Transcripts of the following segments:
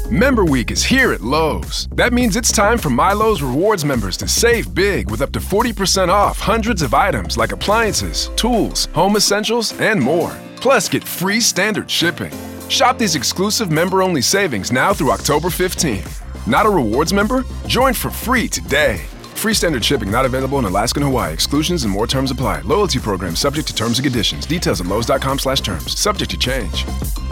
Member Week is here at Lowe's. That means it's time for MyLowe's Rewards members to save big with up to 40% off hundreds of items like appliances, tools, home essentials, and more. Plus, get free standard shipping. Shop these exclusive member-only savings now through October 15th. Not a rewards member? Join for free today. Free standard shipping not available in Alaska and Hawaii. Exclusions and more terms apply. Loyalty program subject to terms and conditions. Details at lowes.com/terms. Subject to change.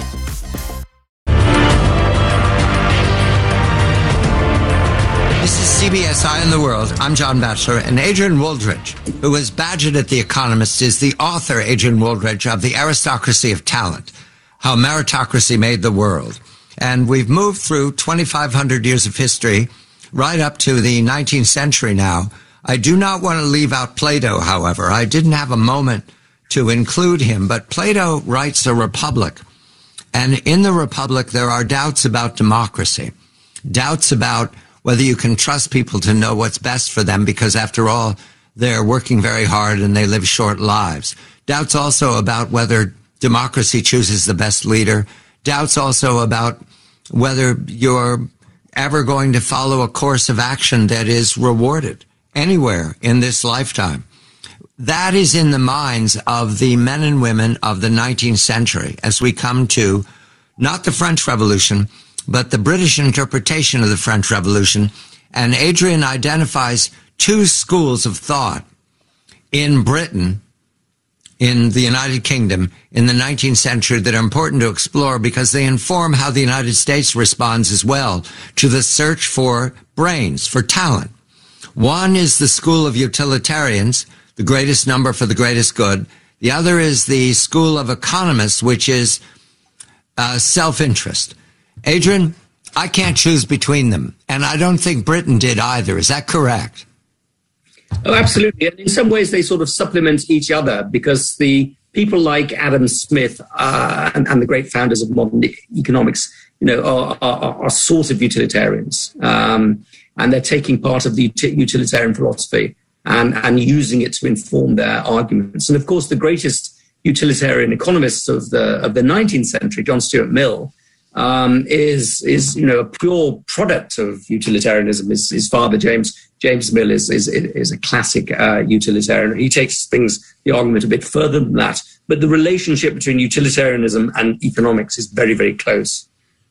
This is CBS Eye on the World. I'm John Batchelor, and Adrian Wooldridge, who was badgered at The Economist, is the author, Adrian Wooldridge, of The Aristocracy of Talent, How Meritocracy Made the World. And we've moved through 2,500 years of history, right up to the 19th century now. I do not want to leave out Plato, however. I didn't have a moment to include him, but Plato writes a republic. And in the republic, there are doubts about democracy, doubts about whether you can trust people to know what's best for them, because after all, they're working very hard and they live short lives. Doubts also about whether democracy chooses the best leader. Doubts also about whether you're ever going to follow a course of action that is rewarded anywhere in this lifetime. That is in the minds of the men and women of the 19th century as we come to not the French Revolution, but the British interpretation of the French Revolution. And Adrian identifies two schools of thought in Britain, in the United Kingdom, in the 19th century that are important to explore because they inform how the United States responds as well to the search for brains, for talent. One is the school of utilitarians, the greatest number for the greatest good. The other is the school of economists, which is self-interest. Adrian, I can't choose between them, and I don't think Britain did either. Is that correct? Oh, absolutely. And in some ways, they sort of supplement each other because the people like Adam Smith and the great founders of modern economics, are sort of utilitarians. And they're taking part of the utilitarian philosophy and using it to inform their arguments. And of course, the greatest utilitarian economists of the 19th century, John Stuart Mill, is a pure product of utilitarianism. His father, James Mill, is a classic utilitarian. He takes the argument a bit further than that. But the relationship between utilitarianism and economics is very, very close.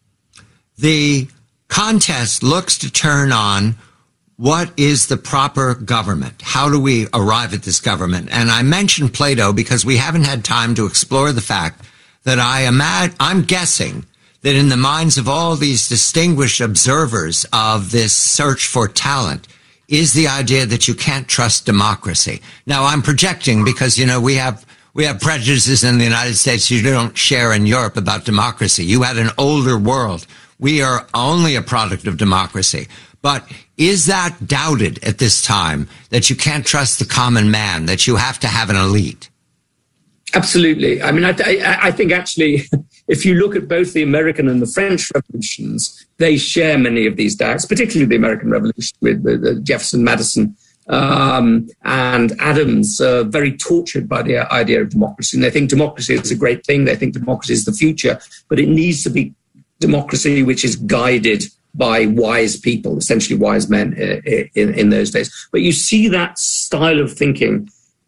The contest looks to turn on what is the proper government? How do we arrive at this government? And I mentioned Plato because we haven't had time to explore the fact that I'm guessing that in the minds of all these distinguished observers of this search for talent is the idea that you can't trust democracy. Now, I'm projecting because, we have prejudices in the United States you don't share in Europe about democracy. You had an older world. We are only a product of democracy. But is that doubted at this time, that you can't trust the common man, that you have to have an elite? Absolutely. I mean, I think actually, if you look at both the American and the French revolutions, they share many of these doubts, particularly the American Revolution with Jefferson, Madison, and Adams, very tortured by the idea of democracy. And they think democracy is a great thing. They think democracy is the future, but it needs to be democracy which is guided by wise people, essentially wise men in those days. But you see that style of thinking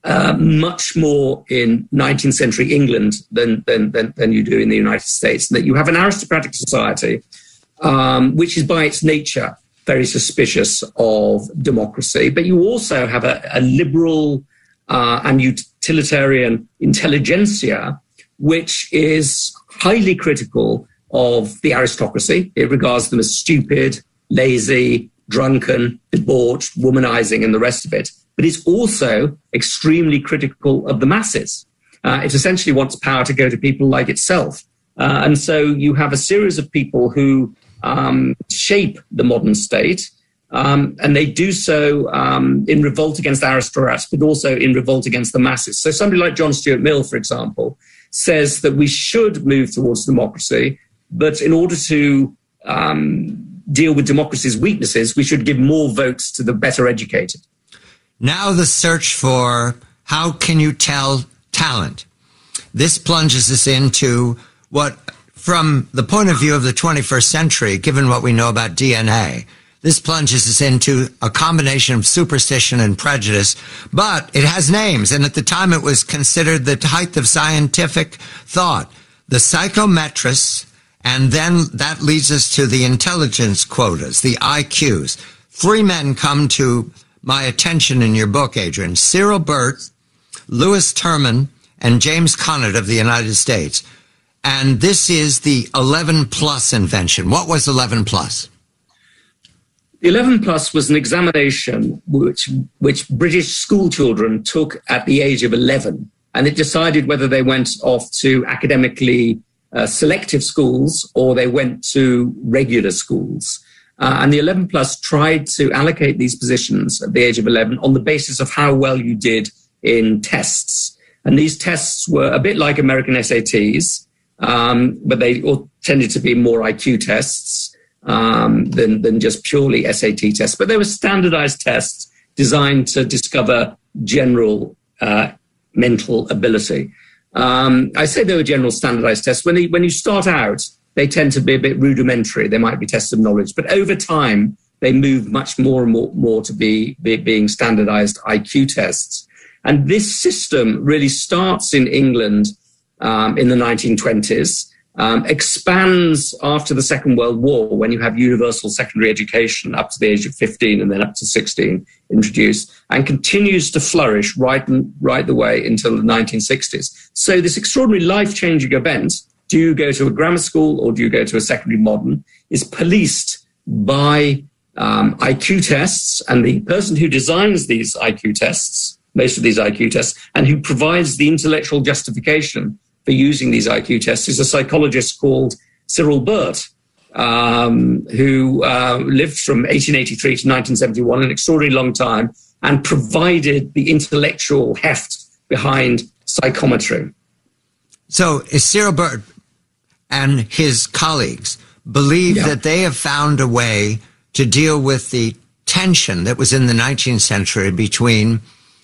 much more in 19th century England than you do in the United States. And that you have an aristocratic society, which is by its nature very suspicious of democracy. But you also have a liberal and utilitarian intelligentsia, which is highly critical of the aristocracy. It regards them as stupid, lazy, drunken, debauched, womanizing, and the rest of it. But it's also extremely critical of the masses. It essentially wants power to go to people like itself. And so you have a series of people who shape the modern state, and they do so in revolt against aristocrats, but also in revolt against the masses. So somebody like John Stuart Mill, for example, says that we should move towards democracy, but in order to deal with democracy's weaknesses, we should give more votes to the better educated. Now the search for how can you tell talent. This plunges us into what from the point of view of the 21st century, given what we know about DNA, this plunges us into a combination of superstition and prejudice, but it has names, and at the time it was considered the height of scientific thought. The psychometrists, and then that leads us to the intelligence quotas, the IQs. 3 men come to my attention in your book, Adrian: Cyril Burt, Lewis Terman, and James Conant of the United States. And this is the 11 plus invention. What was 11 plus? The 11 plus was an examination which British school children took at the age of 11. And it decided whether they went off to academically selective schools or they went to regular schools. And the 11 plus tried to allocate these positions at the age of 11 on the basis of how well you did in tests. And these tests were a bit like American SATs, but they all tended to be more IQ tests than just purely SAT tests. But they were standardized tests designed to discover general mental ability. I say they were general standardized tests. When you start out, they tend to be a bit rudimentary. They might be tests of knowledge. But over time, they move much more and more to being standardized IQ tests. And this system really starts in England in the 1920s, expands after the Second World War when you have universal secondary education up to the age of 15 and then up to 16 introduced, and continues to flourish right the way until the 1960s. So this extraordinary life-changing event, do you go to a grammar school or do you go to a secondary modern, is policed by IQ tests, and the person who designs these IQ tests, most of these IQ tests, and who provides the intellectual justification for using these IQ tests is a psychologist called Cyril Burt, who lived from 1883 to 1971, an extraordinarily long time, and provided the intellectual heft behind psychometry. So Cyril Burt and his colleagues believe that they have found a way to deal with the tension that was in the 19th century between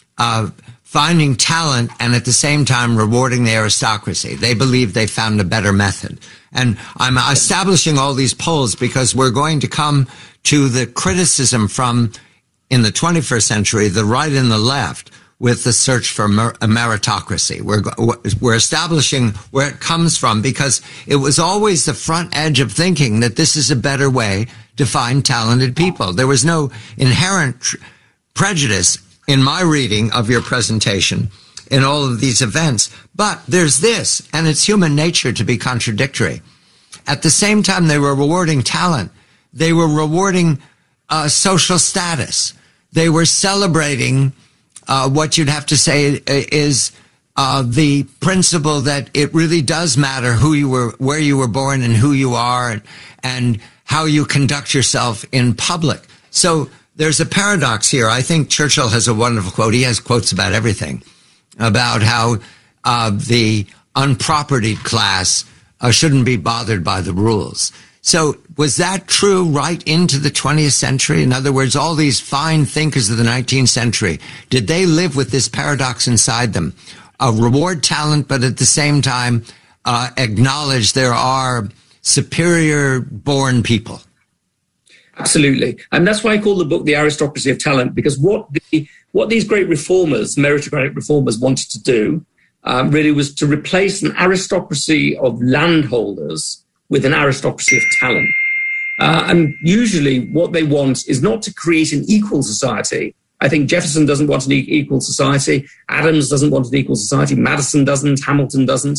finding talent and at the same time rewarding the aristocracy. They believe they found a better method. And I'm establishing all these polls because we're going to come to the criticism from, in the 21st century, the right and the left, with the search for a meritocracy. We're establishing where it comes from, because it was always the front edge of thinking that this is a better way to find talented people. There was no inherent prejudice in my reading of your presentation in all of these events. But there's this, and it's human nature to be contradictory. At the same time they were rewarding talent, they were rewarding social status. They were celebrating what you'd have to say is the principle that it really does matter who you were, where you were born, and who you are, and how you conduct yourself in public. So there's a paradox here. I think Churchill has a wonderful quote. He has quotes about everything, about how the unpropertied class shouldn't be bothered by the rules. So was that true right into the 20th century? In other words, all these fine thinkers of the 19th century, did they live with this paradox inside them? Reward talent, but at the same time acknowledge there are superior born people? Absolutely. And that's why I call the book The Aristocracy of Talent, because what these great reformers, meritocratic reformers, wanted to do really was to replace an aristocracy of landholders with an aristocracy of talent. And usually what they want is not to create an equal society. I think Jefferson doesn't want an equal society. Adams doesn't want an equal society. Madison doesn't. Hamilton doesn't.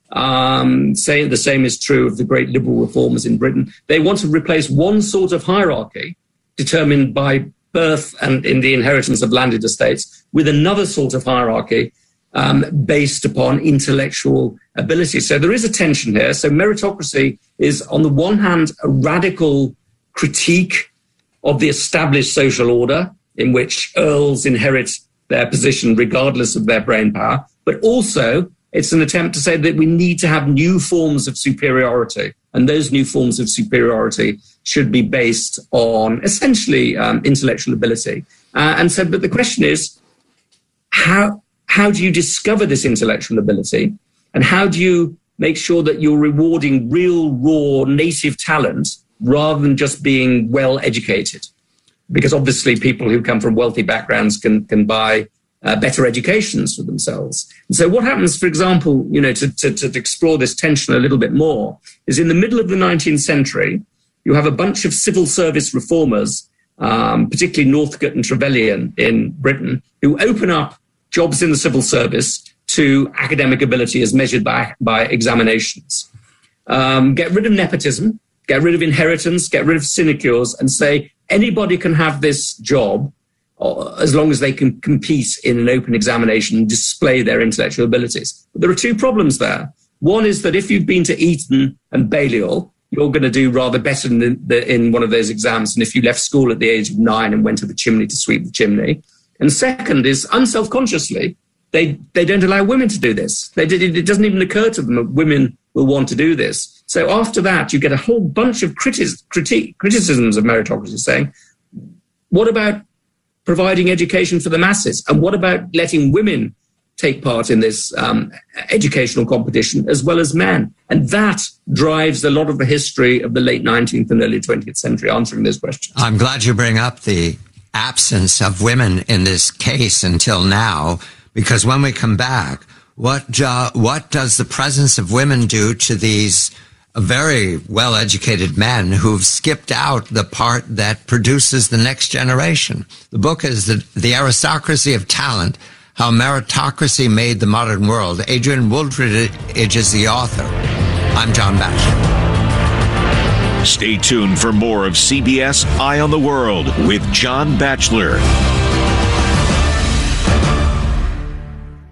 Say the same is true of the great liberal reformers in Britain. They want to replace one sort of hierarchy determined by birth and in the inheritance of landed estates with another sort of hierarchy based upon intellectual ability. So there is a tension here. So meritocracy is, on the one hand, a radical critique of the established social order in which earls inherit their position regardless of their brain power, but also it's an attempt to say that we need to have new forms of superiority, and those new forms of superiority should be based on essentially intellectual ability. And so, but the question is, how do you discover this intellectual ability, and how do you make sure that you're rewarding real, raw, native talent rather than just being well educated. Because obviously people who come from wealthy backgrounds can buy better educations for themselves. And so what happens, for example, to explore this tension a little bit more, is in the middle of the 19th century, you have a bunch of civil service reformers, particularly Northcote and Trevelyan in Britain, who open up jobs in the civil service to academic ability as measured by examinations. Get rid of nepotism, get rid of inheritance, get rid of sinecures, and say anybody can have this job as long as they can compete in an open examination and display their intellectual abilities. But there are two problems there. One is that if you've been to Eton and Balliol, you're going to do rather better in one of those exams than if you left school at the age of 9 and went to the chimney to sweep the chimney. And second is, unselfconsciously, they don't allow women to do this. It doesn't even occur to them that women will want to do this. So after that, you get a whole bunch of criticisms of meritocracy saying, what about providing education for the masses? And what about letting women take part in this educational competition as well as men? And that drives a lot of the history of the late 19th and early 20th century, answering those questions. I'm glad you bring up the absence of women in this case until now, because when we come back, what does the presence of women do to these very well-educated men who've skipped out the part that produces the next generation? The book is The Aristocracy of Talent, How Meritocracy Made the Modern World. Adrian Wooldridge is the author. I'm John Batchelor. Stay tuned for more of CBS Eye on the World with John Batchelor.